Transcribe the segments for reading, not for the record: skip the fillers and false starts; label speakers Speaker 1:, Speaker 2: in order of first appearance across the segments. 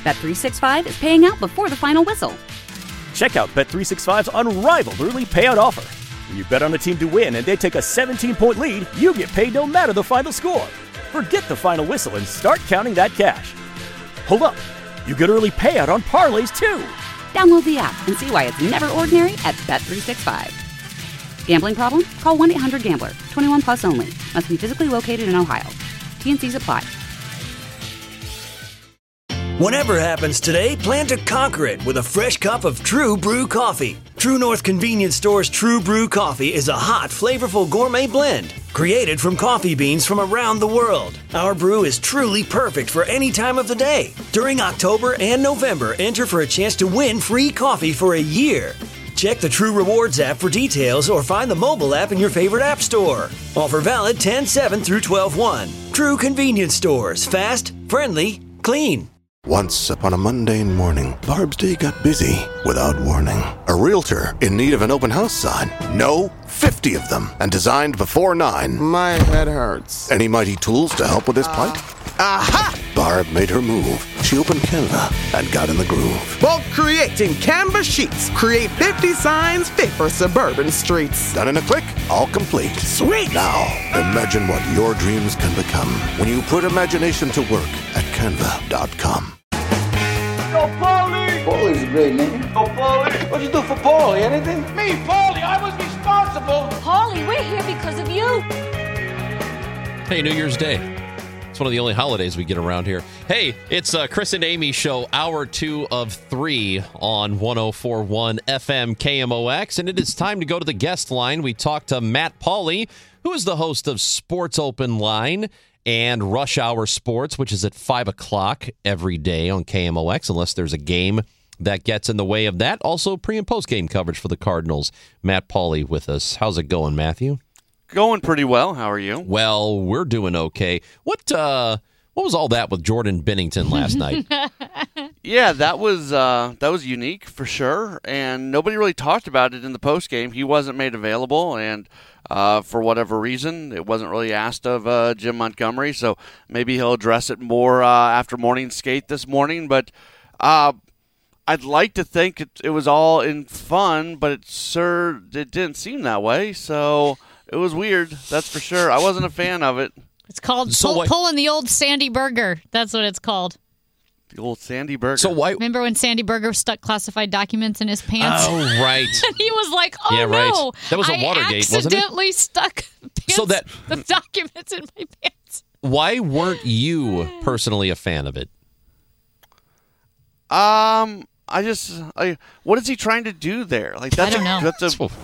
Speaker 1: Bet365 is paying out before the final whistle.
Speaker 2: Check out Bet365's unrivaled early payout offer. When you bet on a team to win and they take a 17-point lead, you get paid no matter the final score. Forget the final whistle and start counting that cash. Hold up. You get early payout on parlays, too.
Speaker 1: Download the app and see why it's never ordinary at Bet365. Gambling problem? Call 1-800-GAMBLER. 21 plus only. Must be physically located in Ohio. T&Cs apply.
Speaker 3: Whatever happens today, plan to conquer it with a fresh cup of True Brew coffee. True North Convenience Store's True Brew coffee is a hot, flavorful gourmet blend created from coffee beans from around the world. Our brew is truly perfect for any time of the day. During October and November, enter for a chance to win free coffee for a year. Check the True Rewards app for details or find the mobile app in your favorite app store. Offer valid 10/7 through 12/1. True Convenience Stores. Fast, friendly, clean.
Speaker 4: Once upon a mundane morning, Barb's day got busy without warning. A realtor in need of an open house sign. No, 50 of them, and designed before 9.
Speaker 5: My head hurts.
Speaker 4: Any mighty tools to help with this plight?
Speaker 5: Aha!
Speaker 4: Barb made her move. She opened Canva and got in the groove.
Speaker 5: Bulk creating Canva sheets. Create 50 signs fit for suburban streets.
Speaker 4: Done in a click, all complete.
Speaker 5: Sweet!
Speaker 4: Now, imagine what your dreams can become when you put imagination to work at Canva.com.
Speaker 6: Go Paulie!
Speaker 7: Paulie's a great name.
Speaker 6: Go Paulie!
Speaker 7: What'd you do for Paulie? Anything?
Speaker 6: Me, Paulie! I was responsible!
Speaker 8: Paulie, we're here because of you!
Speaker 9: Hey, New Year's Day. It's one of the only holidays we get around here. Hey, it's Chris and Amy show, hour 2 of 3 on 104.1 FM KMOX, and it is time to go to the guest line. We talked to Matt Pauley, who is the host of Sports Open Line and Rush Hour Sports, which is at 5 o'clock every day on KMOX, unless there's a game that gets in the way of that. Also, pre- and post-game coverage for the Cardinals. Matt Pauley with us. How's it going, Matthew?
Speaker 10: Going pretty well. How are you?
Speaker 9: Well, we're doing okay. What was all that with Jordan Bennington last night?
Speaker 10: Yeah, that was unique for sure, and nobody really talked about it in the post game. He wasn't made available, and for whatever reason, it wasn't really asked of Jim Montgomery. So maybe he'll address it more after morning skate this morning. But I'd like to think it was all in fun, but it didn't seem that way. So. It was weird, that's for sure. I wasn't a fan of it.
Speaker 11: It's called pulling the old Sandy Berger. That's what it's called.
Speaker 10: The old Sandy Berger.
Speaker 9: So why?
Speaker 11: Remember when Sandy Berger stuck classified documents in his pants?
Speaker 9: Oh, right.
Speaker 11: And he was like, "Oh
Speaker 9: yeah, right.
Speaker 11: no,
Speaker 9: that was a Watergate, wasn't it?"
Speaker 11: Accidentally stuck the documents in my pants.
Speaker 9: Why weren't you personally a fan of it?
Speaker 10: What is he trying to do there? Like
Speaker 11: I don't know.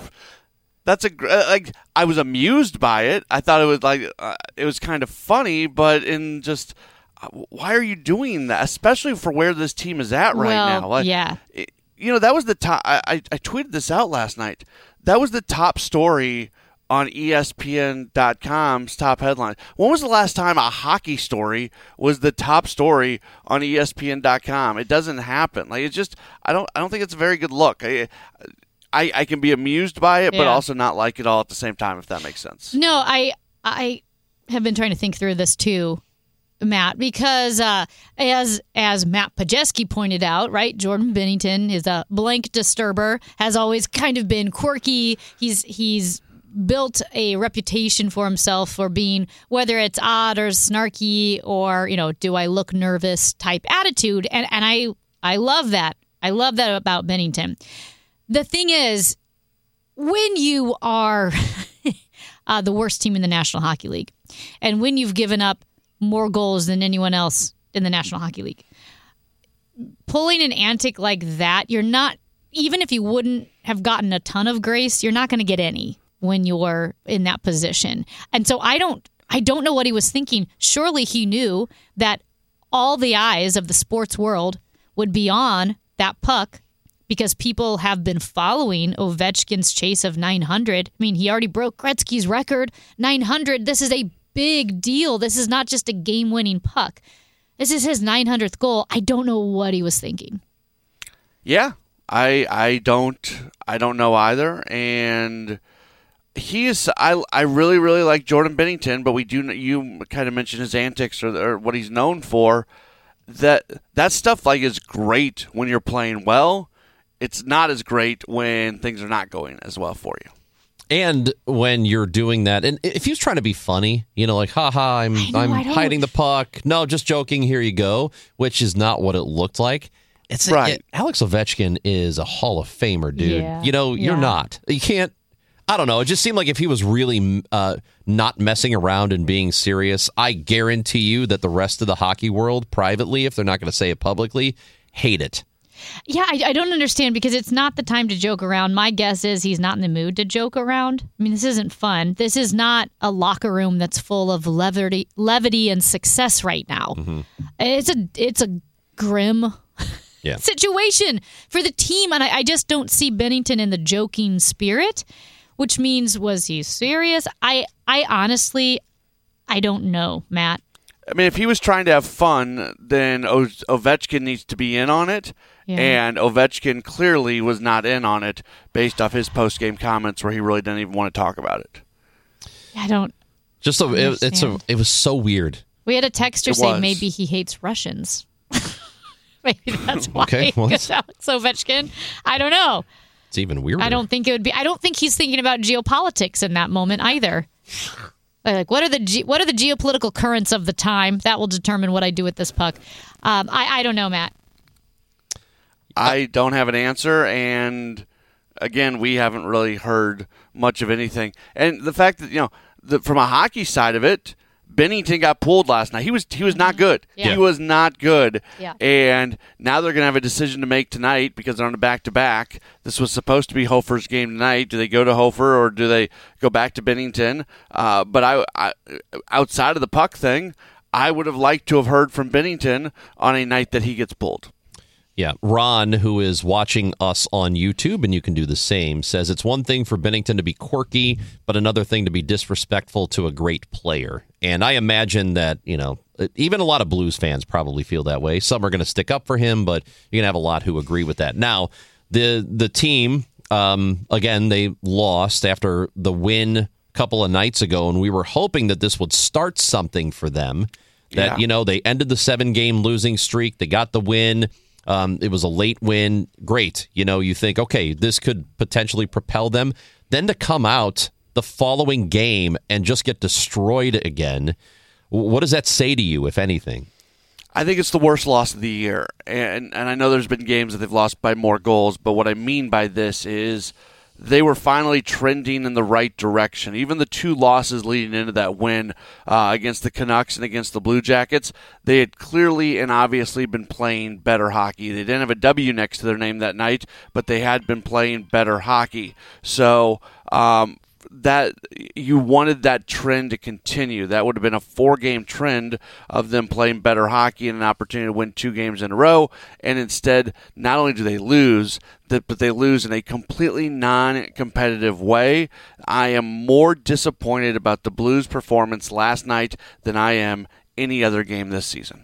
Speaker 10: I was amused by it. I thought it was it was kind of funny, but why are you doing that? Especially for where this team is at right now.
Speaker 11: Yeah.
Speaker 10: That was the top. I tweeted this out last night. That was the top story on ESPN.com's top headline. When was the last time a hockey story was the top story on ESPN.com? It doesn't happen. I don't think it's a very good look. I can be amused by it, but also not like it all at the same time, if that makes sense.
Speaker 11: No, I have been trying to think through this too, Matt, because as Matt Pajeski pointed out, right, Jordan Bennington is a blank disturber, has always kind of been quirky. He's built a reputation for himself for being, whether it's odd or snarky or, do I look nervous type attitude. And I love that. I love that about Bennington. The thing is, when you are the worst team in the National Hockey League, and when you've given up more goals than anyone else in the National Hockey League, pulling an antic like that, you're not, even if you wouldn't have gotten a ton of grace, you're not going to get any when you're in that position. And so I don't know what he was thinking. Surely he knew that all the eyes of the sports world would be on that puck, because people have been following Ovechkin's chase of 900. I mean, he already broke Gretzky's record, 900. This is a big deal. This is not just a game-winning puck. This is his 900th goal. I don't know what he was thinking.
Speaker 10: Yeah, I don't know either. And I really, really like Jordan Bennington, but you kind of mentioned his antics or what he's known for. that stuff like is great when you're playing well. It's not as great when things are not going as well for you.
Speaker 9: And when you're doing that, and if he was trying to be funny, like, haha, I'm hiding the puck. No, just joking. Here you go. Which is not what it looked like. Alex Ovechkin is a Hall of Famer, dude.
Speaker 11: Yeah.
Speaker 9: You're not. You can't. I don't know. It just seemed like if he was really not messing around and being serious, I guarantee you that the rest of the hockey world, privately, if they're not going to say it publicly, hate it.
Speaker 11: Yeah, I don't understand because it's not the time to joke around. My guess is he's not in the mood to joke around. I mean, this isn't fun. This is not a locker room that's full of levity and success right now. Mm-hmm. It's a grim situation for the team, and I just don't see Binnington in the joking spirit, which means, was he serious? I honestly, I don't know, Matt.
Speaker 10: I mean, if he was trying to have fun, then Ovechkin needs to be in on it. Yeah. And Ovechkin clearly was not in on it based off his post-game comments where he really didn't even want to talk about it.
Speaker 11: I don't
Speaker 9: it was so weird.
Speaker 11: We had a texter say maybe he hates Russians. Maybe that's why.
Speaker 9: Okay, well,
Speaker 11: Alex Ovechkin. I don't know.
Speaker 9: It's even weirder.
Speaker 11: I don't think he's thinking about geopolitics in that moment either. Like, what are the geopolitical currents of the time? That will determine what I do with this puck. I don't know, Matt.
Speaker 10: I don't have an answer, and again, we haven't really heard much of anything. And the fact that from a hockey side of it, Binnington got pulled last night. He was not good.
Speaker 11: Yeah.
Speaker 10: He was not good.
Speaker 11: Yeah.
Speaker 10: And now they're going to have a decision to make tonight because they're on a back-to-back. This was supposed to be Hofer's game tonight. Do they go to Hofer or do they go back to Binnington? But I outside of the puck thing, I would have liked to have heard from Binnington on a night that he gets pulled.
Speaker 9: Yeah, Ron, who is watching us on YouTube, and you can do the same, says it's one thing for Binnington to be quirky, but another thing to be disrespectful to a great player. And I imagine that, even a lot of Blues fans probably feel that way. Some are going to stick up for him, but you're going to have a lot who agree with that. Now, the team, again, they lost after the win a couple of nights ago, and we were hoping that this would start something for them. That, they ended the 7-game losing streak. They got the win. It was a late win. Great. You think, okay, this could potentially propel them. Then to come out the following game and just get destroyed again, what does that say to you, if anything?
Speaker 10: I think it's the worst loss of the year. And I know there's been games that they've lost by more goals, but what I mean by this is they were finally trending in the right direction. Even the 2 losses leading into that win against the Canucks and against the Blue Jackets, they had clearly and obviously been playing better hockey. They didn't have a W next to their name that night, but they had been playing better hockey. So that you wanted that trend to continue. That would have been a 4-game trend of them playing better hockey and an opportunity to win 2 games in a row. And instead, not only do they lose, but they lose in a completely non-competitive way. I am more disappointed about the Blues' performance last night than I am any other game this season.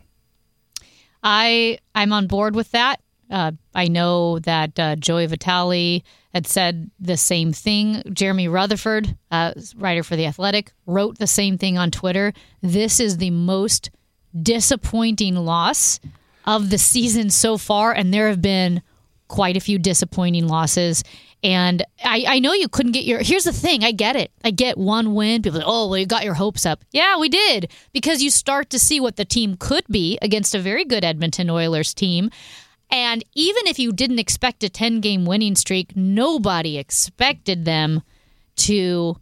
Speaker 11: I'm on board with that. I know that Joey Vitale had said the same thing. Jeremy Rutherford, writer for The Athletic, wrote the same thing on Twitter. This is the most disappointing loss of the season so far, and there have been quite a few disappointing losses. And I know you couldn't get here's the thing, I get it. I get one win. People say, oh, well, you got your hopes up. Yeah, we did. Because you start to see what the team could be against a very good Edmonton Oilers team. And even if you didn't expect a 10-game winning streak, nobody expected them to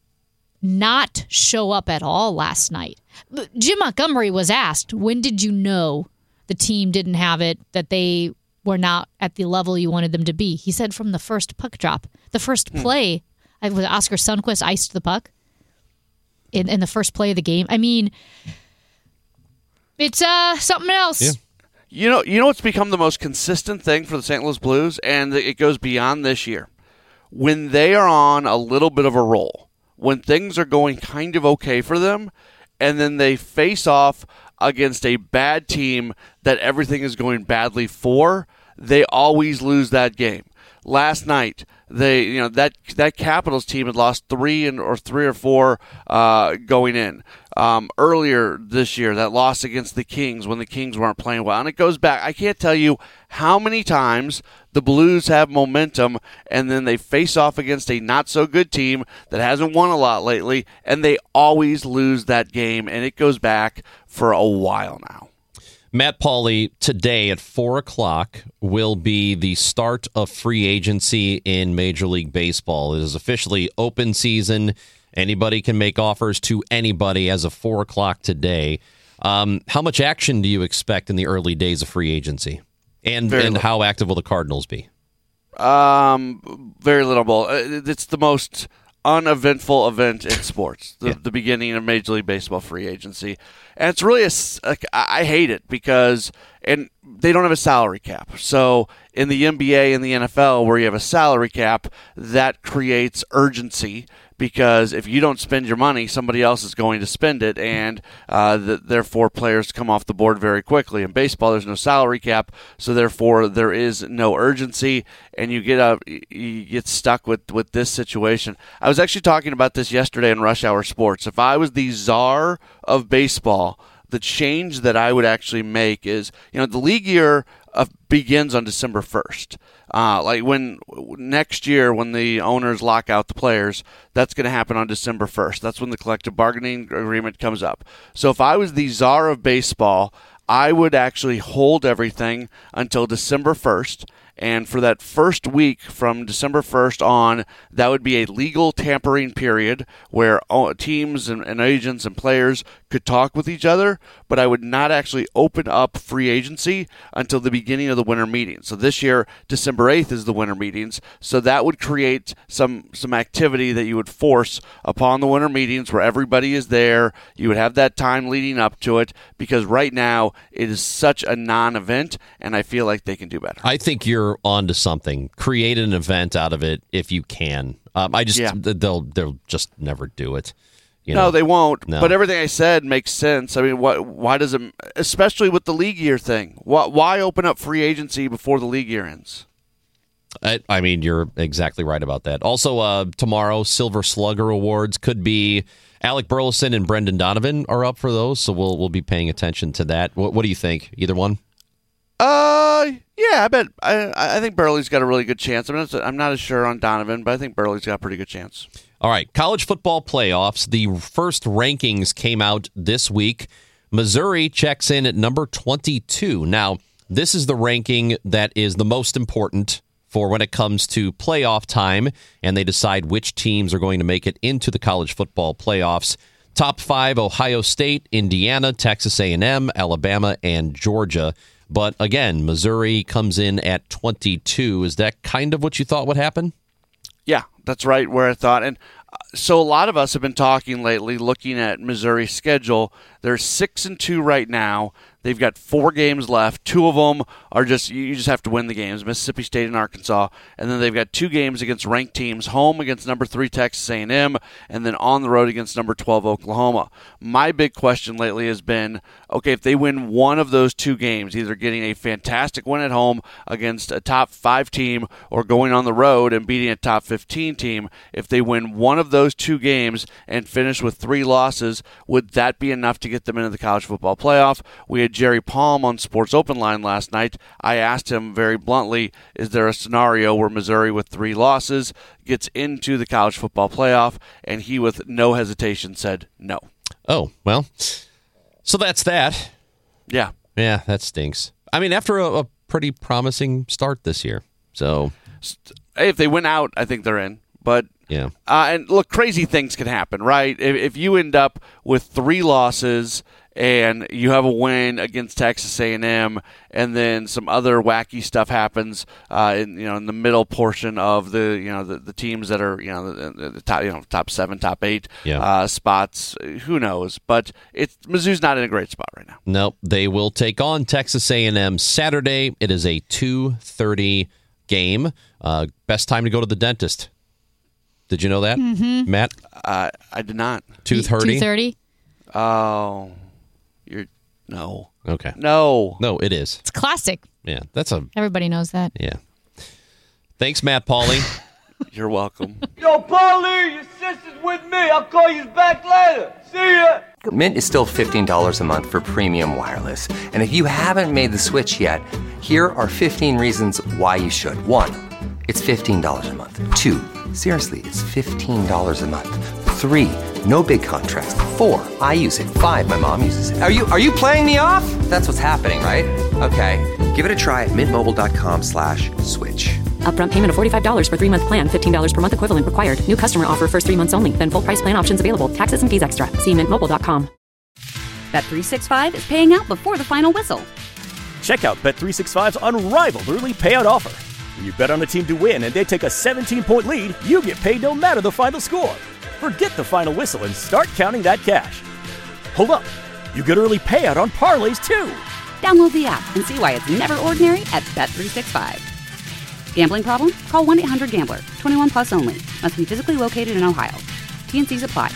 Speaker 11: not show up at all last night. Jim Montgomery was asked, when did you know the team didn't have it, that they were not at the level you wanted them to be? He said from the first puck drop. The first play, Oscar Sundqvist iced the puck in the first play of the game. I mean, it's something else.
Speaker 10: Yeah. You know what's become the most consistent thing for the St. Louis Blues, and it goes beyond this year. When they are on a little bit of a roll, when things are going kind of okay for them, and then they face off against a bad team that everything is going badly for, they always lose that game. Last night, that Capitals team had lost 3 or 4 going in. earlier this year, that loss against the Kings when the Kings weren't playing well. And it goes back, I can't tell you how many times the Blues have momentum and then they face off against a not-so-good team that hasn't won a lot lately, and they always lose that game, and it goes back for a while now.
Speaker 9: Matt Pauley, today at 4 o'clock will be the start of free agency in Major League Baseball. It is officially open season. Anybody can make offers to anybody as of 4 o'clock today. How much action do you expect in the early days of free agency? And how active will the Cardinals be?
Speaker 10: Very little. It's the most uneventful event in sports, the beginning of Major League Baseball free agency. And it's really, I hate it because they don't have a salary cap. So in the NBA and the NFL, where you have a salary cap, that creates urgency. Because if you don't spend your money, somebody else is going to spend it, and therefore players come off the board very quickly. In baseball, there's no salary cap, so therefore there is no urgency, and you get stuck with this situation. I was actually talking about this yesterday in Rush Hour Sports. If I was the czar of baseball, the change that I would actually make is, the league year begins on December 1st. Like when next year, when the owners lock out the players, that's going to happen on December 1st. That's when the collective bargaining agreement comes up. So if I was the czar of baseball, I would actually hold everything until December 1st. And for that first week from December 1st on, that would be a legal tampering period where teams and agents and players could talk with each other, but I would not actually open up free agency until the beginning of the winter meetings. So this year, December 8th is the winter meetings, so that would create some activity that you would force upon the winter meetings where everybody is there. You would have that time leading up to it, because right now it is such a non-event, and I feel like they can do better.
Speaker 9: I think you're onto something. Create an event out of it if you can. They'll just never do it.
Speaker 10: No, they won't. No. But everything I said makes sense. I mean, why does it, especially with the league year thing? Why open up free agency before the league year ends?
Speaker 9: I mean, you're exactly right about that. Also, tomorrow, Silver Slugger Awards could be Alec Burleson and Brendan Donovan are up for those, so we'll be paying attention to that. What do you think? Either one?
Speaker 10: Yeah, I bet. I think Burley's got a really good chance. I'm not as sure on Donovan, but I think Burley's got a pretty good chance.
Speaker 9: All right, college football playoffs. The first rankings came out this week. Missouri checks in at number 22. Now, this is the ranking that is the most important for when it comes to playoff time, and they decide which teams are going to make it into the college football playoffs. Top 5, Ohio State, Indiana, Texas A&M, Alabama, and Georgia. But again, Missouri comes in at 22. Is that kind of what you thought would happen?
Speaker 10: Yeah, that's right where I thought. And so a lot of us have been talking lately, looking at Missouri's schedule. They're 6-2 right now. They've got 4 games left. 2 of them are you just have to win the games, Mississippi State and Arkansas. And then they've got 2 games against ranked teams, home against number 3 Texas A&M, and then on the road against number 12 Oklahoma. My big question lately has been, okay, if they win one of those 2 games, either getting a fantastic win at home against a top 5 team or going on the road and beating a top 15 team, if they win one of those 2 games and finish with 3 losses, would that be enough to get them into the college football playoff? We had Jerry Palm on Sports Open Line last night. I asked him very bluntly, is there a scenario where Missouri with 3 losses gets into the college football playoff? And he, with no hesitation, said no.
Speaker 9: Oh, well, so that's that.
Speaker 10: Yeah.
Speaker 9: Yeah, that stinks. I mean, after a pretty promising start this year. So,
Speaker 10: hey, if they win out, I think they're in. But
Speaker 9: yeah,
Speaker 10: and look, crazy things can happen, right? If you end up with 3 losses and you have a win against Texas A&M, and then some other wacky stuff happens in the middle portion of the teams that are the top top 7, top 8 spots. Who knows? But Mizzou's not in a great spot right now.
Speaker 9: Nope. They will take on Texas A&M Saturday. It is a 2:30 game. Best time to go to the dentist. Did you know that, Matt?
Speaker 10: I did not.
Speaker 9: 2:30.
Speaker 11: 2:30.
Speaker 10: Oh. No.
Speaker 9: Okay.
Speaker 10: No,
Speaker 9: it is.
Speaker 11: It's classic.
Speaker 9: Yeah,
Speaker 11: everybody knows that.
Speaker 9: Yeah. Thanks, Matt Pauley.
Speaker 10: You're welcome.
Speaker 6: Yo, Paulie, your sister's with me. I'll call you back later. See ya.
Speaker 12: Mint is still $15 a month for premium wireless. And if you haven't made the switch yet, here are 15 reasons why you should. 1, it's $15 a month. 2, seriously, it's $15 a month. 3, no big contrast. 4, I use it. 5, my mom uses it. Are you playing me off? That's what's happening, right? Okay, give it a try at mintmobile.com/switch.
Speaker 13: Upfront payment of $45 for 3-month plan. $15 per month equivalent required. New customer offer first 3 months only. Then full price plan options available. Taxes and fees extra. See mintmobile.com.
Speaker 1: Bet365 is paying out before the final whistle.
Speaker 2: Check out Bet365's unrivaled early payout offer. When you bet on a team to win and they take a 17-point lead, you get paid no matter the final score. Forget the final whistle and start counting that cash. Hold up. You get early payout on parlays, too.
Speaker 1: Download the app and see why it's never ordinary at Bet365. Gambling problem? Call 1-800-GAMBLER. 21 plus only. Must be physically located in Ohio. T&Cs apply.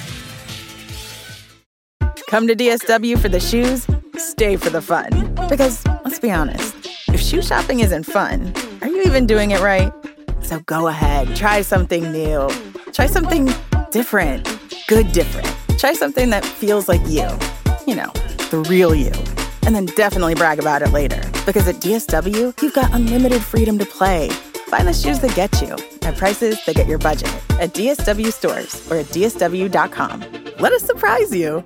Speaker 14: Come to DSW for the shoes, stay for the fun. Because, let's be honest, if shoe shopping isn't fun, are you even doing it right? So go ahead, try something new. Try something different. Good different. Try something that feels like you. You know, the real you. And then definitely brag about it later. Because at DSW, you've got unlimited freedom to play. Find the shoes that get you at prices that get your budget at DSW stores or at DSW.com. Let us surprise you.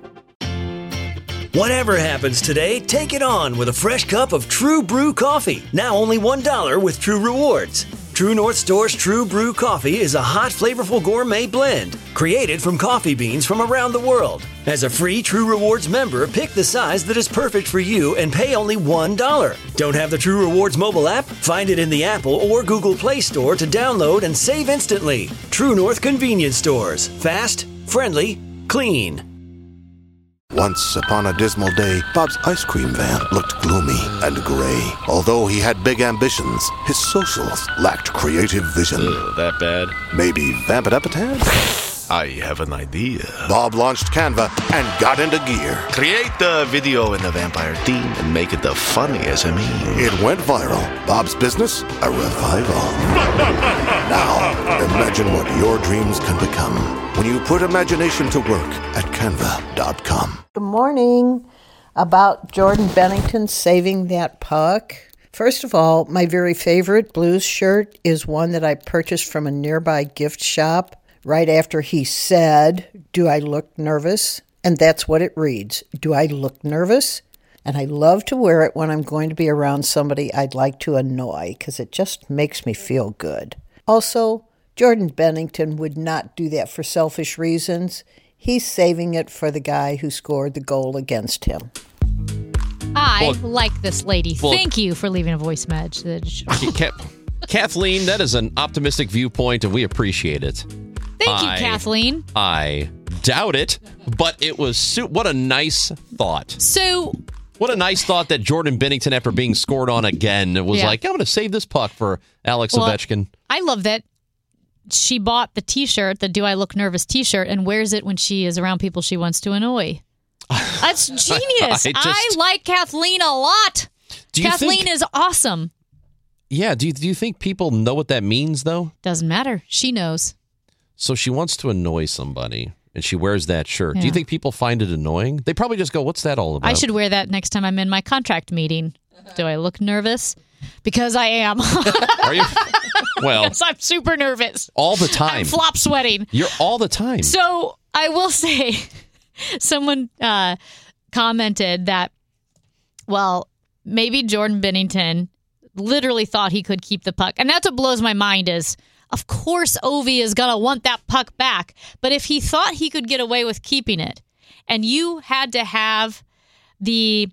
Speaker 3: Whatever happens today, take it on with a fresh cup of True Brew coffee. Now only $1 with True Rewards. True North Store's True Brew coffee is a hot, flavorful gourmet blend created from coffee beans from around the world. As a free True Rewards member, pick the size that is perfect for you and pay only $1. Don't have the True Rewards mobile app? Find it in the Apple or Google Play Store to download and save instantly. True North Convenience Stores. Fast, friendly, clean.
Speaker 4: Once upon a dismal day, Bob's ice cream van looked gloomy and gray. Although he had big ambitions, his socials lacked creative vision.
Speaker 9: That bad?
Speaker 4: Maybe vamp it up a tad?
Speaker 15: I have an idea.
Speaker 4: Bob launched Canva and got into gear.
Speaker 15: Create the video in the vampire theme and make it the funniest of me.
Speaker 4: It went viral. Bob's business, a revival. Now, imagine what your dreams can become when you put imagination to work at Canva.com.
Speaker 16: Good morning. About Jordan Bennington saving that puck. First of all, my very favorite Blues shirt is one that I purchased from a nearby gift shop right after he said, "Do I look nervous?" And that's what it reads. Do I look nervous? And I love to wear it when I'm going to be around somebody I'd like to annoy because it just makes me feel good. Also, Jordan Bennington would not do that for selfish reasons. He's saving it for the guy who scored the goal against him.
Speaker 11: I like this lady. Thank you for leaving a voice message.
Speaker 9: Kathleen, that is an optimistic viewpoint, and we appreciate it.
Speaker 11: Thank you, Kathleen.
Speaker 9: I doubt it, but it was what a nice thought.
Speaker 11: So,
Speaker 9: what a nice thought that Jordan Bennington, after being scored on again, was like, I'm going to save this puck for Alex Ovechkin.
Speaker 11: I love that she bought the T-shirt, the Do I Look Nervous T-shirt, and wears it when she is around people she wants to annoy. That's genius. I like Kathleen a lot. Kathleen is awesome.
Speaker 9: Yeah. Do you think people know what that means, though?
Speaker 11: Doesn't matter. She knows.
Speaker 9: So she wants to annoy somebody, and she wears that shirt. Yeah. Do you think people find it annoying? They probably just go, what's that all about?
Speaker 11: I should wear that next time I'm in my contract meeting. Do I look nervous? Because I am.
Speaker 9: Are you? Well,
Speaker 11: yes, I'm super nervous.
Speaker 9: All the time.
Speaker 11: I'm flop sweating.
Speaker 9: You're all the time.
Speaker 11: So I will say, someone commented that, well, maybe Jordan Bennington literally thought he could keep the puck. And that's what blows my mind is, of course, Ovi is going to want that puck back. But if he thought he could get away with keeping it, and you had to have the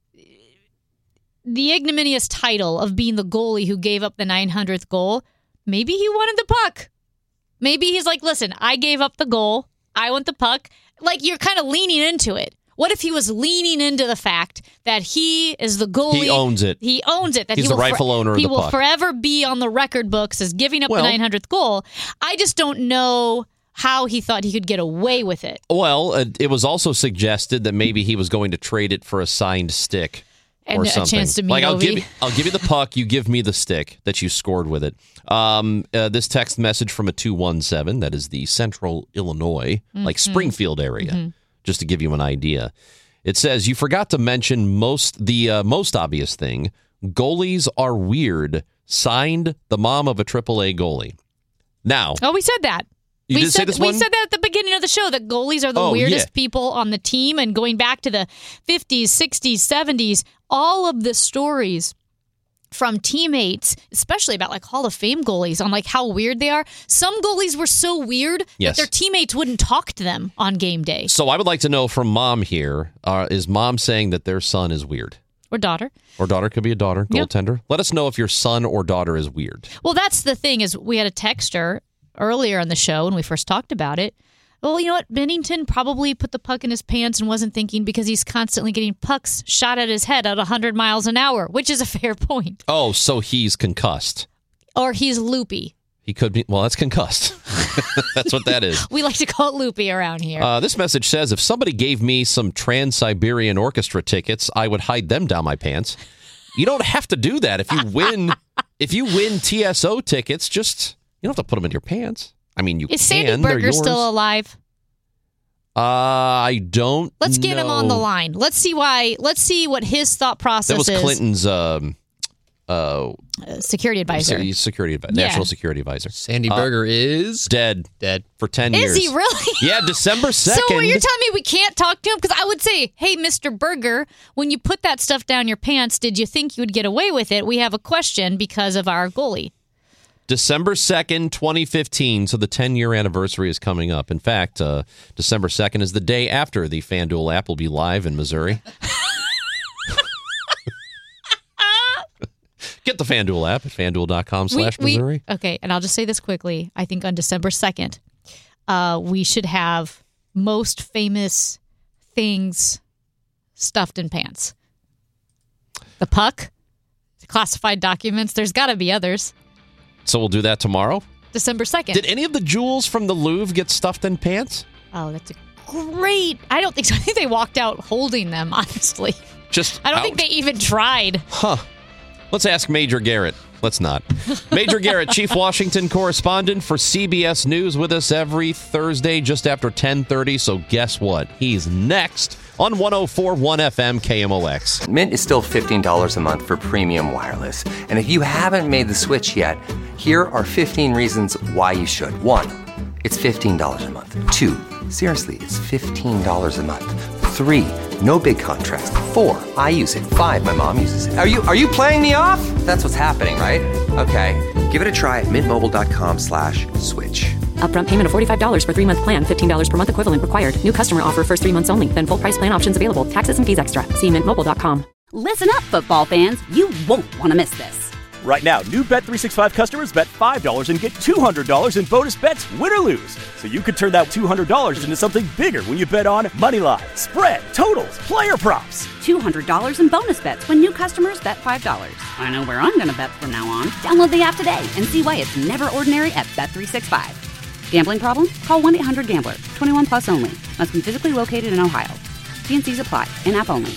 Speaker 11: ignominious title of being the goalie who gave up the 900th goal, maybe he wanted the puck. Maybe he's like, listen, I gave up the goal. I want the puck. Like, you're kind of leaning into it. What if he was leaning into the fact that he is the goalie?
Speaker 9: He owns it.
Speaker 11: He owns it. That
Speaker 9: he's the rightful owner of the puck.
Speaker 11: He will forever be on the record books as giving up the 900th goal. I just don't know how he thought he could get away with it.
Speaker 9: Well, it was also suggested that maybe he was going to trade it for a signed stick.
Speaker 11: And
Speaker 9: or
Speaker 11: a
Speaker 9: something.
Speaker 11: chance to meet
Speaker 9: like I'll
Speaker 11: Ovi.
Speaker 9: give you the puck, you give me the stick that you scored with it. This text message from a 217, that is the Central Illinois, like Springfield area, just to give you an idea. It says, you forgot to mention the most obvious thing. Goalies are weird. Signed, the mom of a AAA goalie. Now.
Speaker 11: Oh, we said that.
Speaker 9: You did say this one?
Speaker 11: We said that at the beginning of the show, that goalies are the weirdest people on the team. And going back to the 50s, 60s, 70s, all of the stories from teammates, especially about like Hall of Fame goalies, on like how weird they are. Some goalies were so weird that their teammates wouldn't talk to them on game day.
Speaker 9: So I would like to know from mom here, is mom saying that their son is weird?
Speaker 11: Or daughter.
Speaker 9: Or daughter, could be a daughter, goaltender. Let us know if your son or daughter is weird.
Speaker 11: Well, that's the thing, is we had a texter earlier in the show when we first talked about it. Well, you know what? Bennington probably put the puck in his pants and wasn't thinking, because he's constantly getting pucks shot at his head at 100 miles an hour, which is a fair point.
Speaker 9: Oh, so he's concussed.
Speaker 11: Or he's loopy.
Speaker 9: He could be. Well, that's concussed. That's what that is.
Speaker 11: We like to call it loopy around here.
Speaker 9: This message says, if somebody gave me some Trans-Siberian Orchestra tickets, I would hide them down my pants. You don't have to do that. If you win, TSO tickets, you don't have to put them in your pants. I mean, you
Speaker 11: Is
Speaker 9: can.
Speaker 11: Sandy Berger still alive?
Speaker 9: I don't
Speaker 11: Let's get him on the line. Let's see what his thought process is.
Speaker 9: That was Clinton's
Speaker 11: security advisor.
Speaker 9: Security advisor. National security advisor.
Speaker 17: Sandy Berger is
Speaker 9: dead for 10 years.
Speaker 11: Is he really?
Speaker 9: Yeah, December 2nd.
Speaker 11: So you're telling me we can't talk to him? Because I would say, hey, Mr. Berger, when you put that stuff down your pants, did you think you would get away with it? We have a question because of our goalie.
Speaker 9: December 2nd, 2015, so the 10-year anniversary is coming up. In fact, December 2nd is the day after the FanDuel app will be live in Missouri. Get the FanDuel app at FanDuel.com/Missouri.
Speaker 11: Okay, and I'll just say this quickly. I think on December 2nd, we should have most famous things stuffed in pants. The puck, the classified documents. There's got to be others.
Speaker 9: So we'll do that tomorrow?
Speaker 11: December 2nd.
Speaker 9: Did any of the jewels from the Louvre get stuffed in pants?
Speaker 11: Oh, that's a great... I don't think so. I think they walked out holding them, honestly. I don't think they even tried.
Speaker 9: Huh. Let's ask Major Garrett. Let's not. Major Garrett, Chief Washington correspondent for CBS News, with us every Thursday just after 10:30. So guess what? He's next on 104.1 FM KMOX.
Speaker 12: Mint is still $15 a month for premium wireless. And if you haven't made the switch yet, here are 15 reasons why you should. 1, it's $15 a month. 2, seriously, it's $15 a month. 3, no big contrast. 4, I use it. 5, my mom uses it. Are you playing me off? That's what's happening, right? Okay, give it a try at mintmobile.com/switch.
Speaker 13: Upfront payment of $45 for 3-month plan. $15 per month equivalent required. New customer offer first 3 months only. Then full price plan options available. Taxes and fees extra. See mintmobile.com.
Speaker 1: Listen up, football fans. You won't want to miss this.
Speaker 2: Right now, new Bet365 customers bet $5 and get $200 in bonus bets, win or lose. So you could turn that $200 into something bigger when you bet on money line, spread, totals, player props.
Speaker 1: $200 in bonus bets when new customers bet $5. I know where I'm going to bet from now on. Download the app today and see why it's never ordinary at Bet365. Gambling problem? Call 1-800-GAMBLER. 21 plus only. Must be physically located in Ohio. T&Cs apply. In-app only.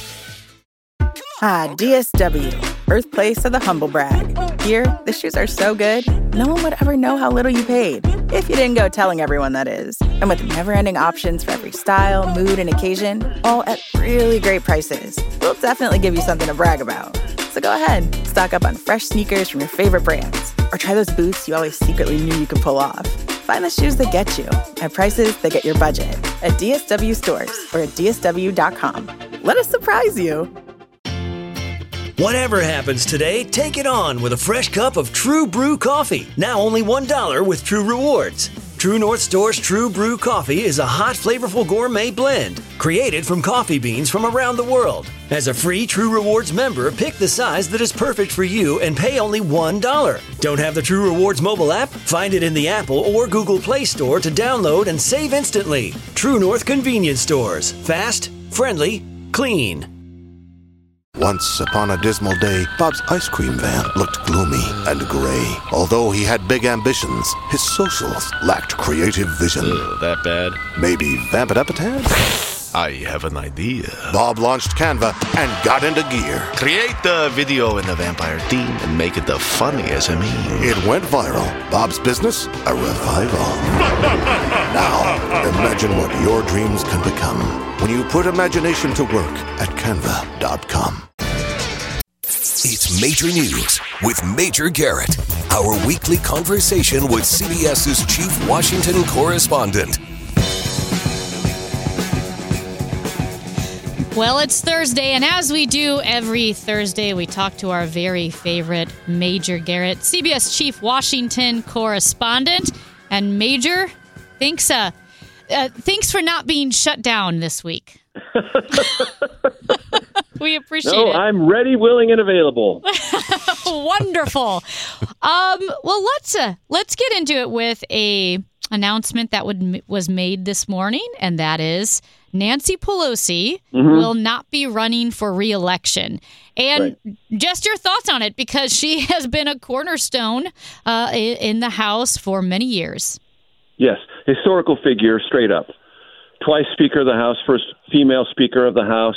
Speaker 14: Ah, DSW, birthplace of the humble brag. Here, the shoes are so good, no one would ever know how little you paid. If you didn't go telling everyone, that is. And with never-ending options for every style, mood, and occasion, all at really great prices, we'll definitely give you something to brag about. So go ahead, stock up on fresh sneakers from your favorite brands, or try those boots you always secretly knew you could pull off. Find the shoes that get you at prices that get your budget at DSW stores or at DSW.com. Let us surprise you.
Speaker 3: Whatever happens today, take it on with a fresh cup of True Brew coffee. Now only $1 with True Rewards. True North Store's True Brew coffee is a hot, flavorful gourmet blend created from coffee beans from around the world. As a free True Rewards member, pick the size that is perfect for you and pay only $1. Don't have the True Rewards mobile app? Find it in the Apple or Google Play Store to download and save instantly. True North Convenience Stores. Fast, friendly, clean.
Speaker 4: Once upon a dismal day, Bob's ice cream van looked gloomy and gray. Although he had big ambitions, his socials lacked creative vision.
Speaker 15: That bad?
Speaker 4: Maybe vamp it up a tad?
Speaker 15: I have an idea.
Speaker 4: Bob launched Canva and got into gear.
Speaker 15: Create the video in the vampire theme and make it the funniest meme.
Speaker 4: It went viral. Bob's business, a revival. Now, imagine what your dreams can become when you put imagination to work at canva.com.
Speaker 17: It's Major News with Major Garrett, our weekly conversation with CBS's chief Washington correspondent.
Speaker 11: Well, it's Thursday, and as we do every Thursday, we talk to our very favorite Major Garrett, CBS chief Washington correspondent. And Major, thanks for not being shut down this week. We appreciate it.
Speaker 18: I'm ready, willing, and available.
Speaker 11: Wonderful. Well, let's get into it with a announcement that was made this morning, and that is Nancy Pelosi will not be running for re-election. And just your thoughts on it, because she has been a cornerstone in the House for many years.
Speaker 18: Yes, historical figure, straight up. Twice Speaker of the House, first female Speaker of the House,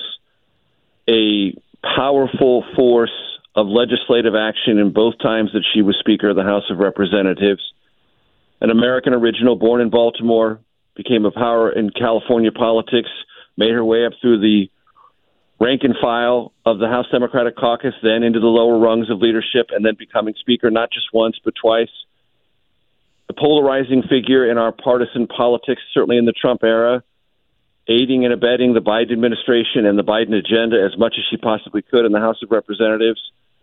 Speaker 18: a powerful force of legislative action in both times that she was Speaker of the House of Representatives, an American original born in Baltimore, became a power in California politics, made her way up through the rank and file of the House Democratic Caucus, then into the lower rungs of leadership, and then becoming Speaker not just once but twice. A polarizing figure in our partisan politics, certainly in the Trump era, aiding and abetting the Biden administration and the Biden agenda as much as she possibly could in the House of Representatives.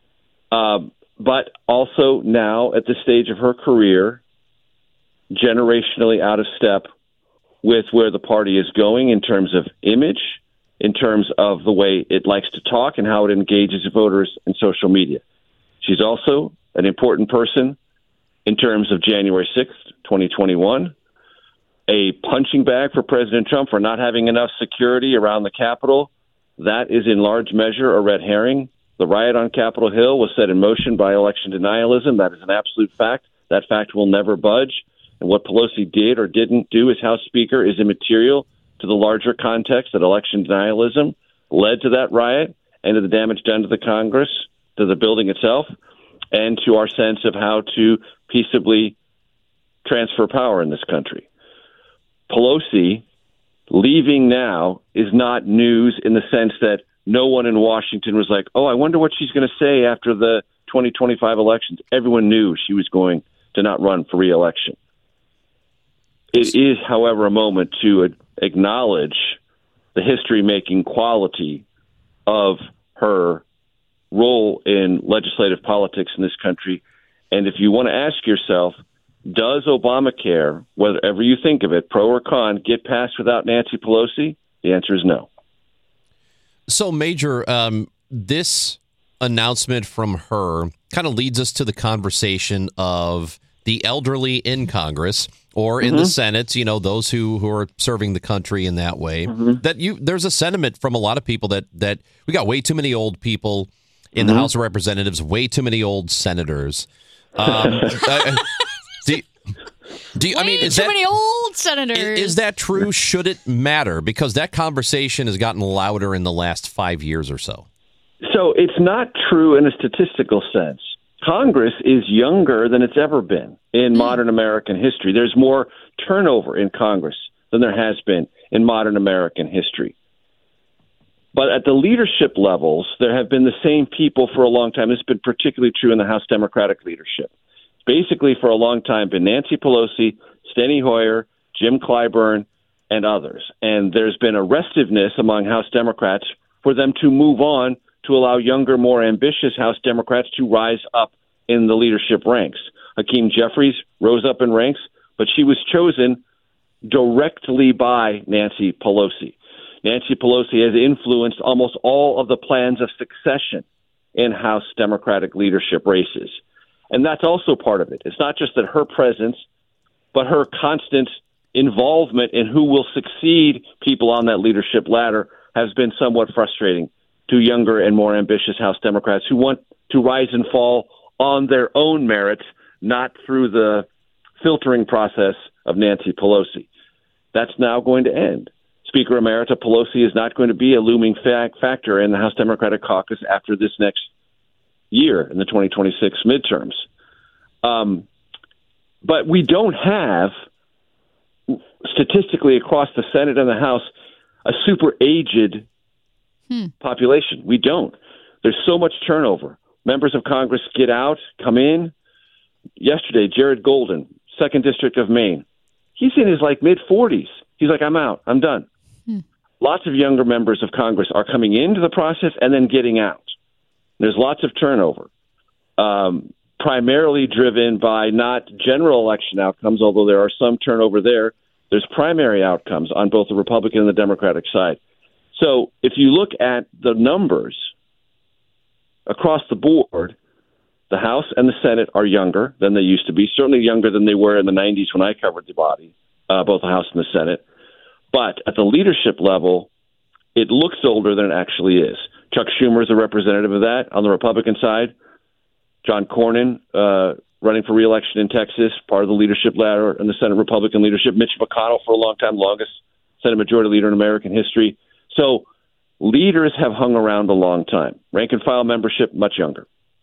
Speaker 18: But also now, at this stage of her career, generationally out of step with where the party is going in terms of image, in terms of the way it likes to talk and how it engages voters in social media. She's also an important person in terms of January 6th, 2021, a punching bag for President Trump for not having enough security around the Capitol. That is in large measure a red herring. The riot on Capitol Hill was set in motion by election denialism. That is an absolute fact. That fact will never budge. And what Pelosi did or didn't do as House Speaker is immaterial to the larger context that election denialism led to that riot and to the damage done to the Congress, to the building itself, and to our sense of how to peaceably transfer power in this country. Pelosi leaving now is not news in the sense that no one in Washington was like, oh, I wonder what she's going to say after the 2025 elections. Everyone knew she was going to not run for re-election. It is, however, a moment to acknowledge the history-making quality of her role in legislative politics in this country. And if you want to ask yourself, does Obamacare, whatever you think of it, pro or con, get passed without Nancy Pelosi? The answer is no.
Speaker 9: So, Major, this announcement from her kind of leads us to the conversation of the elderly in Congress or in the Senate, you know, those who are serving the country in that way. There's a sentiment from a lot of people that we got way too many old people in the House of Representatives, way too many old senators. Is
Speaker 11: too many old senators.
Speaker 9: Is that true? Should it matter? Because that conversation has gotten louder in the last 5 years or so.
Speaker 18: So it's not true in a statistical sense. Congress is younger than it's ever been in modern American history. There's more turnover in Congress than there has been in modern American history. But at the leadership levels, there have been the same people for a long time. This has been particularly true in the House Democratic leadership. Basically, for a long time, been Nancy Pelosi, Steny Hoyer, Jim Clyburn, and others. And there's been a restiveness among House Democrats for them to move on to allow younger, more ambitious House Democrats to rise up in the leadership ranks. Hakeem Jeffries rose up in ranks, but she was chosen directly by Nancy Pelosi. Nancy Pelosi has influenced almost all of the plans of succession in House Democratic leadership races. And that's also part of it. It's not just that her presence, but her constant involvement in who will succeed people on that leadership ladder has been somewhat frustrating to younger and more ambitious House Democrats who want to rise and fall on their own merits, not through the filtering process of Nancy Pelosi. That's now going to end. Speaker Emerita Pelosi is not going to be a looming factor in the House Democratic Caucus after this next year in the 2026 midterms. But we don't have, statistically across the Senate and the House, a super aged population. We don't. There's so much turnover. Members of Congress get out, come in. Yesterday, Jared Golden, 2nd District of Maine, he's in his mid-40s. He's like, I'm out. I'm done. Lots of younger members of Congress are coming into the process and then getting out. There's lots of turnover, primarily driven by not general election outcomes, although there are some turnover there. There's primary outcomes on both the Republican and the Democratic side. So if you look at the numbers across the board, the House and the Senate are younger than they used to be, certainly younger than they were in the 90s when I covered the body, both the House and the Senate. But at the leadership level, it looks older than it actually is. Chuck Schumer is a representative of that on the Republican side. John Cornyn, running for re-election in Texas, part of the leadership ladder in the Senate Republican leadership. Mitch McConnell for a long time, longest Senate Majority Leader in American history. So leaders have hung around a long time. Rank and file membership, much younger.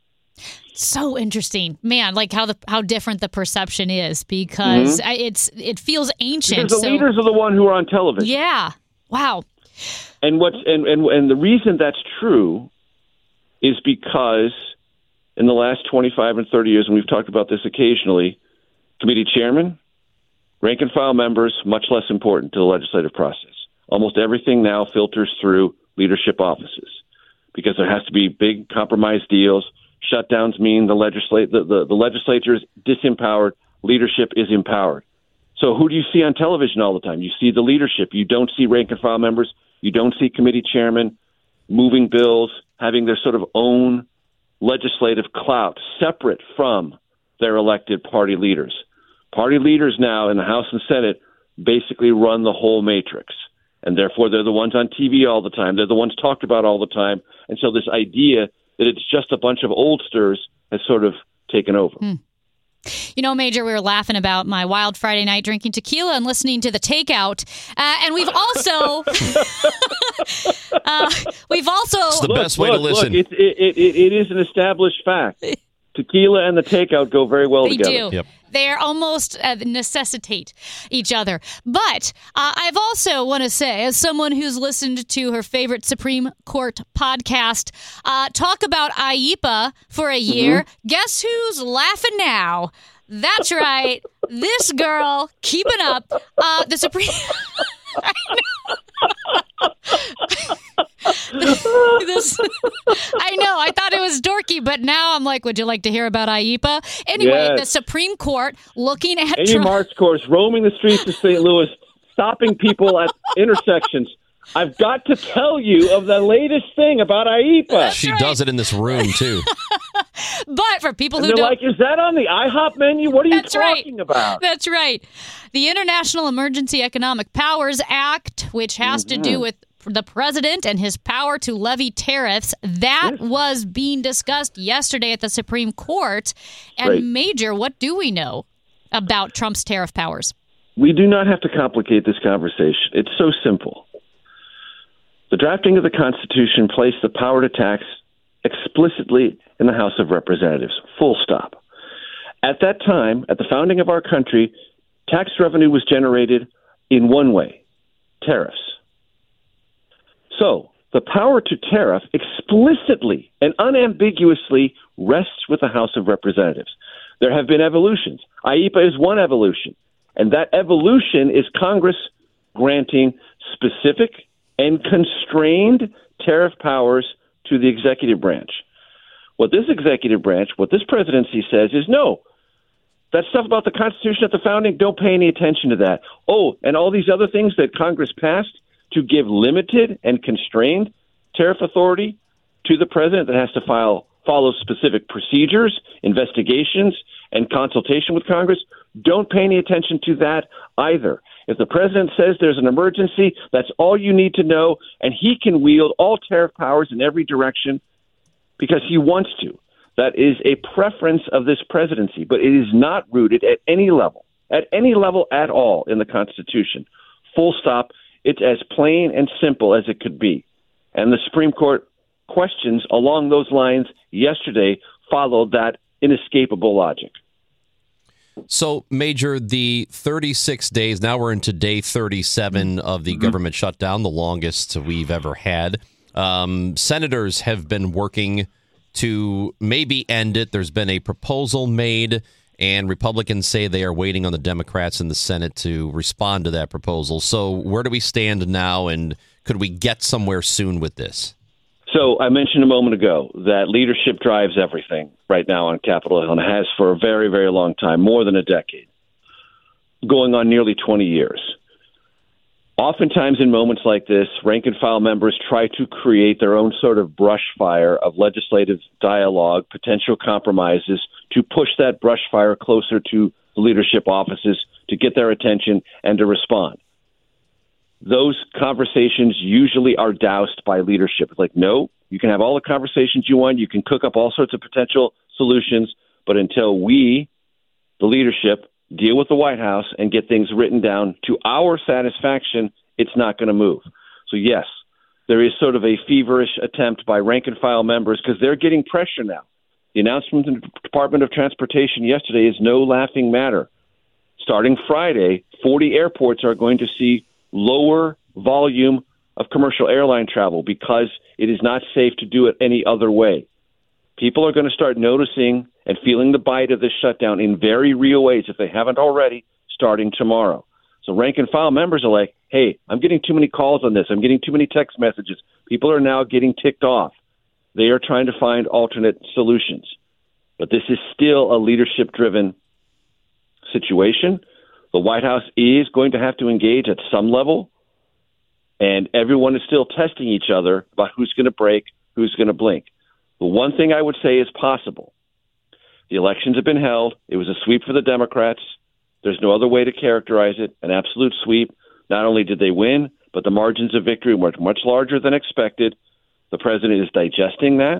Speaker 11: So interesting, man! Like how different the perception is because it feels ancient.
Speaker 18: Because the leaders are the one who are on television.
Speaker 11: Yeah. Wow.
Speaker 18: And and the reason that's true is because in the last 25 and 30 years, and we've talked about this occasionally, committee chairman, rank and file members, much less important to the legislative process. Almost everything now filters through leadership offices because there has to be big compromise deals. Shutdowns mean the legislature is disempowered, leadership is empowered. So who do you see on television all the time? You see the leadership. You don't see rank and file members. You don't see committee chairmen moving bills, having their sort of own legislative clout separate from their elected party leaders. Party leaders now in the House and Senate basically run the whole matrix. And therefore, they're the ones on TV all the time. They're the ones talked about all the time. And so this idea that it's just a bunch of oldsters has sort of taken over.
Speaker 11: You know, Major, we were laughing about my wild Friday night drinking tequila and listening to The Takeout. And we've also...
Speaker 9: It's the best way to listen.
Speaker 18: Look, it is an established fact. Tequila and The Takeout go very well together.
Speaker 11: They do. Yep. They're almost necessitate each other. But I've also want to say, as someone who's listened to her favorite Supreme Court podcast talk about IEPA for a year, guess who's laughing now? That's right. This girl keeping up the Supreme... I know. I thought it was dorky, but now I'm like, would you like to hear about IEPA? Anyway, The Supreme Court looking at
Speaker 18: Amy Mark's course, roaming the streets of St. Louis, stopping people at intersections. I've got to tell you of the latest thing about IEPA.
Speaker 9: She does it in this room, too.
Speaker 11: But for people who
Speaker 18: don't...
Speaker 11: like,
Speaker 18: is that on the IHOP menu? What are you talking about?
Speaker 11: That's right. The International Emergency Economic Powers Act, which has to do with the president and his power to levy tariffs, that was being discussed yesterday at the Supreme Court. And Major, what do we know about Trump's tariff powers?
Speaker 18: We do not have to complicate this conversation. It's so simple. The drafting of the Constitution placed the power to tax explicitly in the House of Representatives, full stop. At that time, at the founding of our country, tax revenue was generated in one way, tariffs. So the power to tariff explicitly and unambiguously rests with the House of Representatives. There have been evolutions. IEPA is one evolution, and that evolution is Congress granting specific and constrained tariff powers to the executive branch. What this executive branch, what this presidency says is no. That stuff about the Constitution at the founding, don't pay any attention to that. Oh, and all these other things that Congress passed to give limited and constrained tariff authority to the president that has to follow specific procedures, investigations, and consultation with Congress, don't pay any attention to that either. If the president says there's an emergency, that's all you need to know, and he can wield all tariff powers in every direction because he wants to. That is a preference of this presidency, but it is not rooted at any level at all in the Constitution. Full stop. It's as plain and simple as it could be. And the Supreme Court questions along those lines yesterday followed that inescapable logic.
Speaker 9: So, Major, the 36 days, now we're into day 37 of the government shutdown, the longest we've ever had. Senators have been working to maybe end it. There's been a proposal made, and Republicans say they are waiting on the Democrats in the Senate to respond to that proposal. So where do we stand now, and could we get somewhere soon with this?
Speaker 18: So I mentioned a moment ago that leadership drives everything right now on Capitol Hill, and has for a very, very long time, more than a decade, going on nearly 20 years. Oftentimes in moments like this, rank-and-file members try to create their own sort of brush fire of legislative dialogue, potential compromises, to push that brush fire closer to the leadership offices to get their attention and to respond. Those conversations usually are doused by leadership. It's like, no, you can have all the conversations you want. You can cook up all sorts of potential solutions. But until we, the leadership, deal with the White House and get things written down to our satisfaction, it's not going to move. So, yes, there is sort of a feverish attempt by rank-and-file members because they're getting pressure now. The announcement from the Department of Transportation yesterday is no laughing matter. Starting Friday, 40 airports are going to see lower volume of commercial airline travel because it is not safe to do it any other way. People are going to start noticing and feeling the bite of this shutdown in very real ways, if they haven't already, starting tomorrow. So rank-and-file members are like, hey, I'm getting too many calls on this. I'm getting too many text messages. People are now getting ticked off. They are trying to find alternate solutions. But this is still a leadership-driven situation. The White House is going to have to engage at some level, and everyone is still testing each other about who's going to break, who's going to blink. The one thing I would say is possible. The elections have been held. It was a sweep for the Democrats. There's no other way to characterize it, an absolute sweep. Not only did they win, but the margins of victory were much larger than expected. The president is digesting that.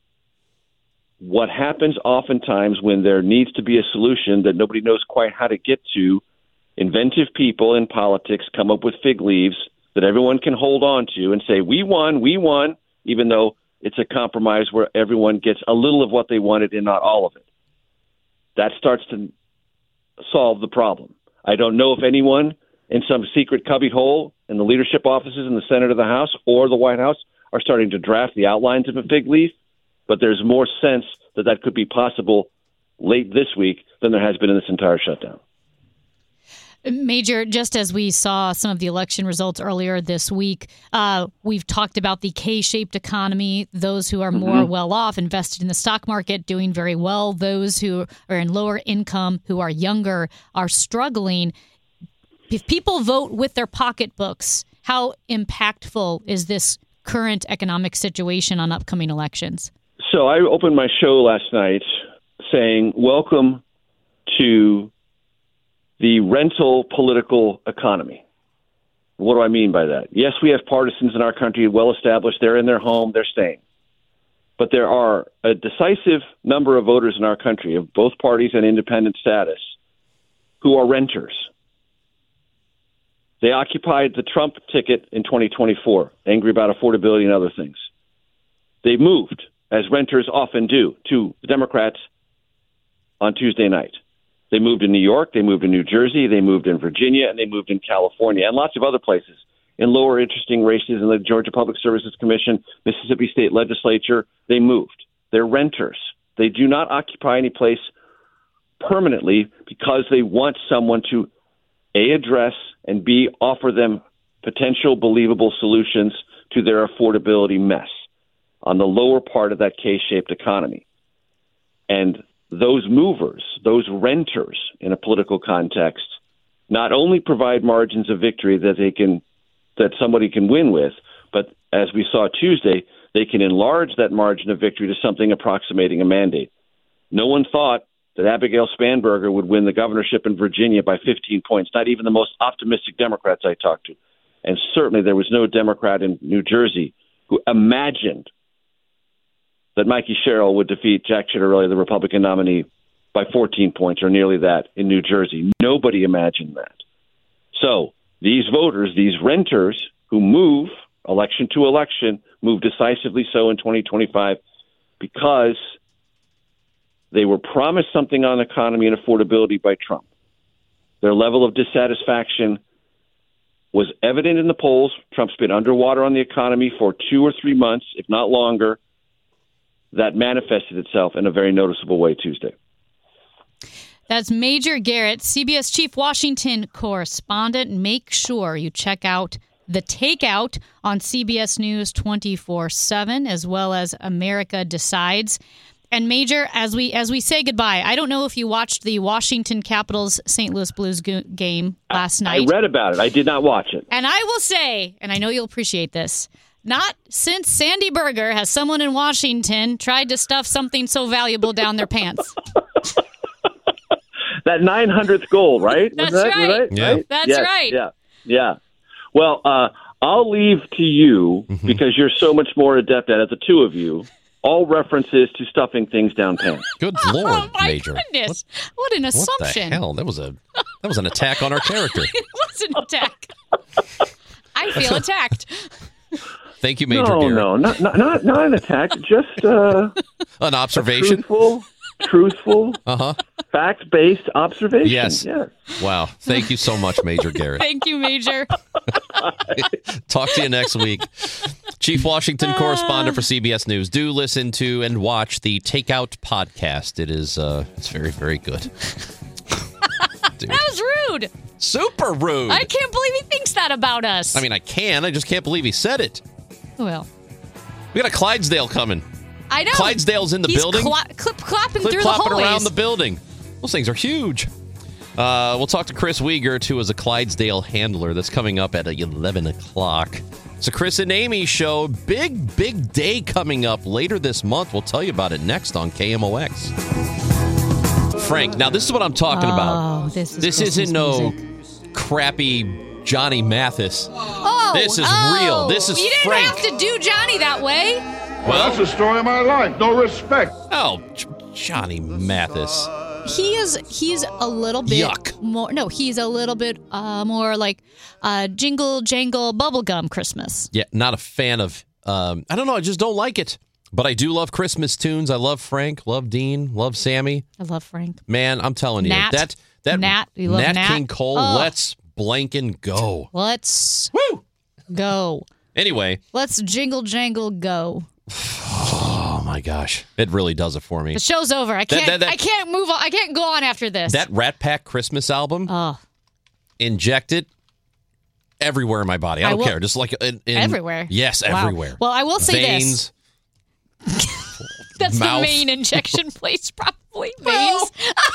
Speaker 18: What happens oftentimes when there needs to be a solution that nobody knows quite how to get to, inventive people in politics come up with fig leaves that everyone can hold on to and say, we won, even though it's a compromise where everyone gets a little of what they wanted and not all of it. That starts to solve the problem. I don't know if anyone in some secret cubbyhole in the leadership offices in the Senate or the House or the White House are starting to draft the outlines of a fig leaf, but there's more sense that that could be possible late this week than there has been in this entire shutdown.
Speaker 11: Major, just as we saw some of the election results earlier this week, we've talked about the K-shaped economy, those who are more well off, invested in the stock market, doing very well. Those who are in lower income, who are younger, are struggling. If people vote with their pocketbooks, how impactful is this current economic situation on upcoming elections?
Speaker 18: So I opened my show last night saying, welcome to the rental political economy. What do I mean by that? Yes, we have partisans in our country, well established. They're in their home, they're staying. But there are a decisive number of voters in our country of both parties and independent status who are renters. They occupied the Trump ticket in 2024, angry about affordability and other things. They moved, as renters often do, to the Democrats on Tuesday night. They moved in New York, they moved in New Jersey, they moved in Virginia, and they moved in California, and lots of other places. In lower interesting races in the Georgia Public Services Commission, Mississippi State Legislature, they moved. They're renters. They do not occupy any place permanently because they want someone to, A, address, and B, offer them potential believable solutions to their affordability mess on the lower part of that K-shaped economy. And those movers, those renters in a political context, not only provide margins of victory that somebody can win with, but as we saw Tuesday, they can enlarge that margin of victory to something approximating a mandate. No one thought that Abigail Spanberger would win the governorship in Virginia by 15 points, not even the most optimistic Democrats I talked to. And certainly there was no Democrat in New Jersey who imagined that Mikey Sherrill would defeat Jack Ciattarelli, the Republican nominee, by 14 points or nearly that in New Jersey. Nobody imagined that. So these voters, these renters who move election to election, move decisively so in 2025 because they were promised something on economy and affordability by Trump. Their level of dissatisfaction was evident in the polls. Trump's been underwater on the economy for 2 or 3 months, if not longer. That manifested itself in a very noticeable way Tuesday.
Speaker 11: That's Major Garrett, CBS Chief Washington correspondent. Make sure you check out The Takeout on CBS News 24/7, as well as America Decides. And Major, as we say goodbye, I don't know if you watched the Washington Capitals St. Louis Blues game last night.
Speaker 18: I read about it. I did not watch it.
Speaker 11: And I will say, and I know you'll appreciate this, not since Sandy Berger has someone in Washington tried to stuff something so valuable down their pants.
Speaker 18: That 900th goal, right?
Speaker 11: That's right.
Speaker 9: Yeah.
Speaker 11: That's right.
Speaker 18: Yeah. Well, I'll leave to you, because you're so much more adept at it, the two of you, all references to stuffing things down pants.
Speaker 9: Good Lord,
Speaker 11: Oh, my
Speaker 9: Major.
Speaker 11: goodness. What an assumption.
Speaker 9: What the hell? That was an attack on our character.
Speaker 11: It was an attack. I feel attacked.
Speaker 9: Thank you, Major
Speaker 18: No,
Speaker 9: Garrett.
Speaker 18: not an attack, just
Speaker 9: an observation.
Speaker 18: Truthful, fact-based observation.
Speaker 9: Yes. Wow. Thank you so much, Major Garrett.
Speaker 11: Thank you, Major.
Speaker 9: Talk to you next week. Chief Washington correspondent for CBS News. Do listen to and watch the Takeout podcast. It is it's very, very good.
Speaker 11: That was rude.
Speaker 9: Super rude.
Speaker 11: I can't believe he thinks that about us.
Speaker 9: I mean, I just can't believe he said it.
Speaker 11: Well,
Speaker 9: we got a Clydesdale coming.
Speaker 11: I know.
Speaker 9: Clydesdale's in the building.
Speaker 11: Clip-clopping through the hallways.
Speaker 9: Around the building. Those things are huge. We'll talk to Chris Wiegert, who is a Clydesdale handler. That's coming up at 11 o'clock. It's a Chris and Amy show. Big day coming up later this month. We'll tell you about it next on KMOX. Frank, now this is what I'm talking about. This isn't no crappy Johnny Mathis. This is real. This is
Speaker 11: you didn't
Speaker 9: Frank.
Speaker 11: have to do Johnny that way.
Speaker 9: Well,
Speaker 7: that's the story of my life. No respect.
Speaker 9: Oh, Johnny Mathis.
Speaker 11: He's a little bit more. No, he's a little bit more like jingle jangle bubblegum Christmas.
Speaker 9: Yeah, not a fan of. I don't know. I just don't like it. But I do love Christmas tunes. I love Frank, love Dean, love Sammy.
Speaker 11: I love Frank.
Speaker 9: Man, I'm telling you,
Speaker 11: Nat.
Speaker 9: Nat,
Speaker 11: we love Nat
Speaker 9: King Cole.
Speaker 11: Oh.
Speaker 9: Let's blank and go.
Speaker 11: Let's go.
Speaker 9: Anyway,
Speaker 11: let's jingle jangle go.
Speaker 9: Oh my gosh, it really does it for me.
Speaker 11: The show's over. I can't. I can't move on. I can't go on after this.
Speaker 9: That Rat Pack Christmas album. Inject it everywhere in my body. I don't care. Just like
Speaker 11: everywhere.
Speaker 9: Yes,
Speaker 11: Wow.
Speaker 9: everywhere.
Speaker 11: Well, I will say
Speaker 9: Veins.
Speaker 11: That's
Speaker 9: mouth.
Speaker 11: the main injection place, probably. Veins.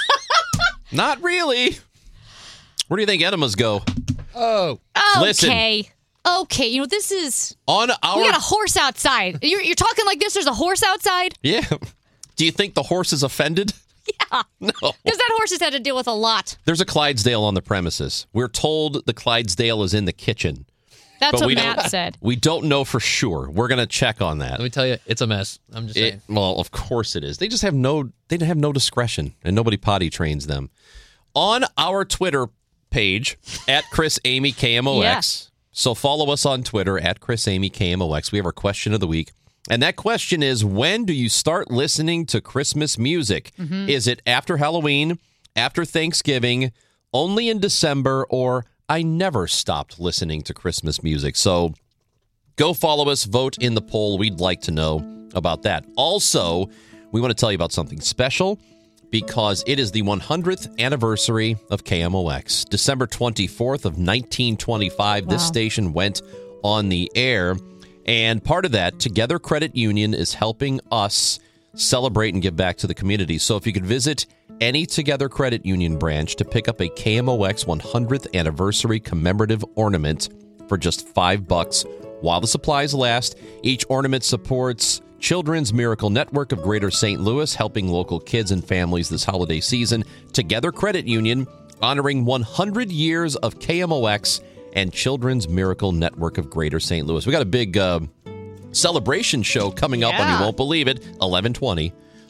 Speaker 9: Not really. Where do you think enemas go?
Speaker 11: Oh.
Speaker 9: Listen.
Speaker 11: Okay. You know, this is
Speaker 9: on our.
Speaker 11: We got a horse outside. You're talking like this. There's a horse outside.
Speaker 9: Yeah. Do you think the horse is offended?
Speaker 11: Yeah.
Speaker 9: No.
Speaker 11: Because that horse has had to deal with a lot.
Speaker 9: There's a Clydesdale on the premises. We're told the Clydesdale is in the kitchen.
Speaker 11: That's
Speaker 9: but
Speaker 11: what Matt said.
Speaker 9: We don't know for sure. We're going to check on that.
Speaker 19: Let me tell you, it's a mess. I'm just saying.
Speaker 9: Well, of course it is. They just have no discretion, and nobody potty trains them. On our Twitter page, at Chris Amy KMOX.
Speaker 11: Yeah.
Speaker 9: So follow us on Twitter, at Chris Amy KMOX. We have our question of the week. And that question is, when do you start listening to Christmas music?
Speaker 11: Mm-hmm.
Speaker 9: Is it after Halloween, after Thanksgiving, only in December, or I never stopped listening to Christmas music? So go follow us, vote in the poll. We'd like to know about that. Also, we want to tell you about something special because it is the 100th anniversary of KMOX. December 24th of 1925, this station went on the air. And part of that, Together Credit Union is helping us celebrate and give back to the community. So if you could visit any Together Credit Union branch to pick up a KMOX 100th anniversary commemorative ornament for just $5 while the supplies last. Each ornament supports Children's Miracle Network of Greater St. Louis, helping local kids and families this holiday season. Together Credit Union, honoring 100 years of KMOX and Children's Miracle Network of Greater St. Louis. We got a big celebration show coming up, and you won't believe it, 11:20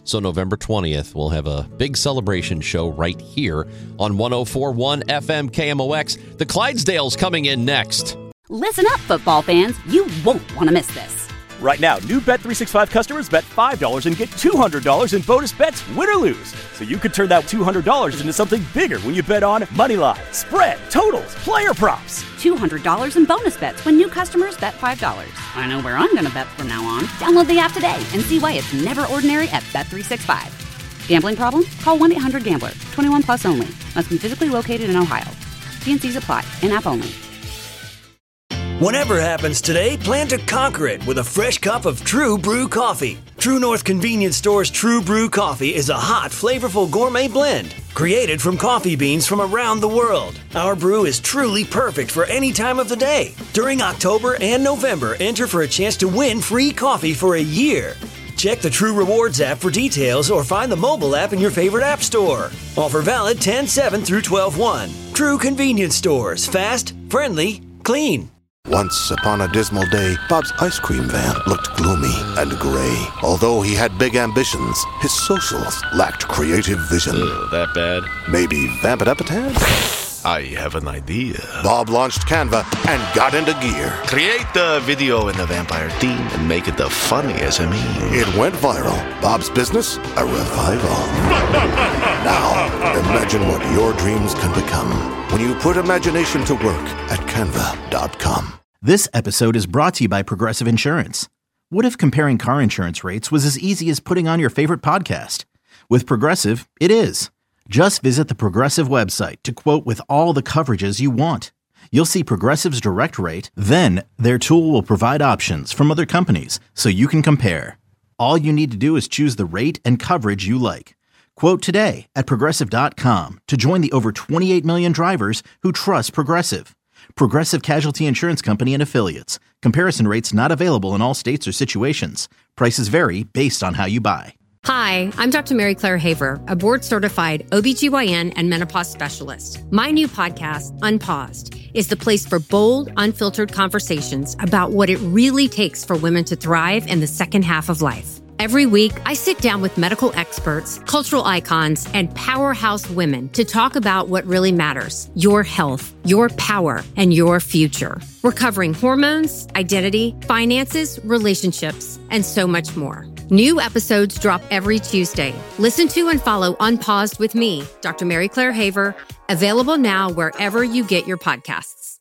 Speaker 9: So November 20th, we'll have a big celebration show right here on 104.1 FM KMOX. The Clydesdales coming in next.
Speaker 1: Listen up, football fans. You won't want to miss this.
Speaker 2: Right now, new Bet365 customers bet $5 and get $200 in bonus bets, win or lose. So you could turn that $200 into something bigger when you bet on moneyline, spread, totals, player props.
Speaker 1: $200 in bonus bets when new customers bet $5. I know where I'm going to bet from now on. Download the app today and see why it's never ordinary at Bet365. Gambling problem? Call 1-800-GAMBLER. 21 plus only. Must be physically located in Ohio. T&Cs apply. In-app only.
Speaker 3: Whatever happens today, plan to conquer it with a fresh cup of True Brew coffee. True North Convenience Store's True Brew coffee is a hot, flavorful gourmet blend created from coffee beans from around the world. Our brew is truly perfect for any time of the day. During October and November, enter for a chance to win free coffee for a year. Check the True Rewards app for details or find the mobile app in your favorite app store. Offer valid 10/7 through 12/1. True Convenience Stores. Fast, friendly, clean.
Speaker 4: Once upon a dismal day, Bob's ice cream van looked gloomy and gray. Although he had big ambitions, his socials lacked creative vision.
Speaker 15: That bad?
Speaker 4: Maybe vamp it up a tad?
Speaker 15: I have an idea.
Speaker 4: Bob launched Canva and got into gear.
Speaker 15: Create the video in the vampire theme and make it the funniest SME.
Speaker 4: It went viral. Bob's business, a revival. Now, imagine what your dreams can become when you put imagination to work at Canva.com.
Speaker 20: This episode is brought to you by Progressive Insurance. What if comparing car insurance rates was as easy as putting on your favorite podcast? With Progressive, it is. Just visit the Progressive website to quote with all the coverages you want. You'll see Progressive's direct rate, then their tool will provide options from other companies so you can compare. All you need to do is choose the rate and coverage you like. Quote today at Progressive.com to join the over 28 million drivers who trust Progressive. Progressive Casualty Insurance Company and Affiliates. Comparison rates not available in all states or situations. Prices vary based on how you buy.
Speaker 21: Hi, I'm Dr. Mary Claire Haver, a board-certified OBGYN and menopause specialist. My new podcast, Unpaused, is the place for bold, unfiltered conversations about what it really takes for women to thrive in the second half of life. Every week, I sit down with medical experts, cultural icons, and powerhouse women to talk about what really matters: your health, your power, and your future. We're covering hormones, identity, finances, relationships, and so much more. New episodes drop every Tuesday. Listen to and follow Unpaused with me, Dr. Mary Claire Haver, available now wherever you get your podcasts.